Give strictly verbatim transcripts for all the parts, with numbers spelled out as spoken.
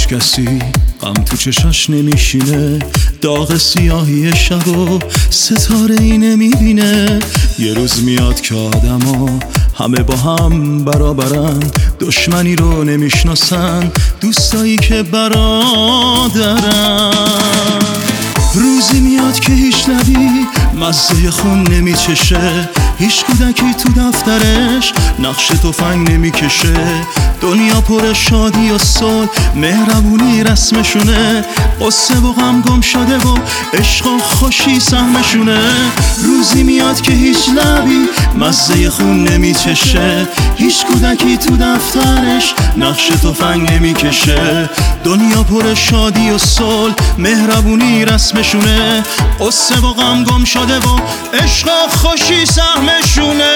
کسی غم تو چشاش نمیشینه، داغ سیاهی شب و ستاره ای نمیبینه. یه روز میاد که آدما همه با هم برابرن، دشمنی رو نمیشناسن، دوستایی که برادرن. روزی میاد که هیچ لبی مزه خون نمیچشه، هیچ کودکی تو دفترش نقش تفنگ نمیکشه. دنیا پر شادی و صلح، مهربونی رسمشونه، قصه و غم گم شده و عشق و خوشی سهمشونه. روزی میاد که هیچ لبی مزه خون نمیچشه، هیچ کودکی تو دفترش نقش تفنگ نمیکشه. دنیا پر شادی و صلح، مهربونی رسمشونه، قصه و غم گم شده و عشق و خوشی سهمشونه.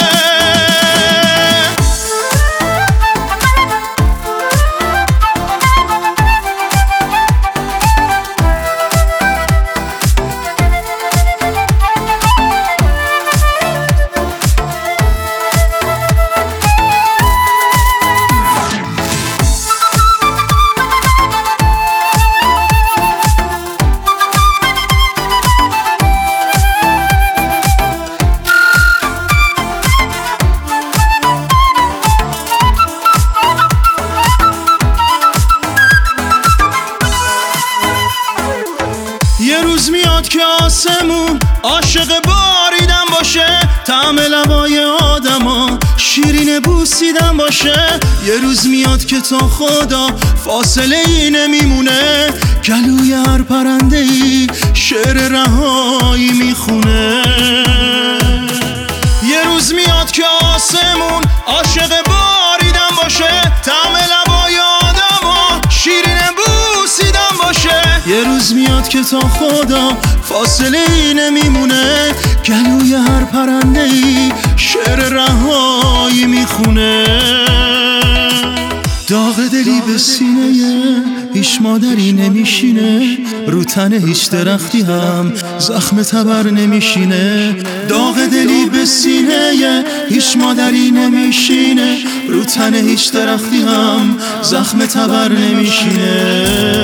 یه روز میاد که آسمون عاشق باریدن باشه، طعم لبای آدما شیرین بوسیدن باشه. یه روز میاد که تا خدا فاصله ای نمیمونه، گلوی هر پرنده ای شعر رهایی میخونه. یه روز میاد که آسمون عاشق باریدن باشه، طعم لبای آدما شیرین بوسیدن باشه. یه روز میاد که تا خدا فاصله ای نمیمونه، گلوی هر پرنده ای شعر رهایی میخونه. داغ دلی به سینه هیچ مادری نمیشینه، رو تن هیچ درختی هم زخم تبر نمیشینه. داغ دلی به سینه هیچ مادری نمیشینه، رو تن هیچ درختی هم زخم تبر نمیشینه.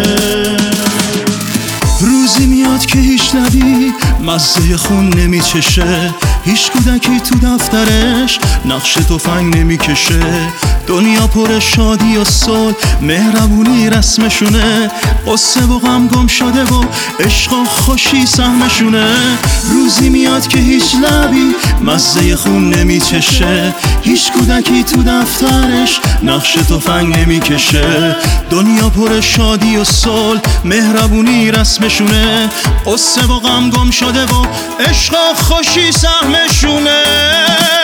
روزی میاد که هیچ لبی مزه خون نمیچشه، هیچ کودکی تو دفترش نقش تفنگ نمیکشه. دنیا پر شادی و صلح، مهربونی رسمشونه، قصه و غم گم شده و عشق و خوشی سهمشونه. روزی میاد که هیچ لبی مزه خون نمیچشه، هیچ کودکی تو دفترش نقش تفنگ نمیکشه. دنیا پر شادی و صلح، مهربونی رسمشونه، قصه و غم گم شده و عشق و خوشی سهمشونه.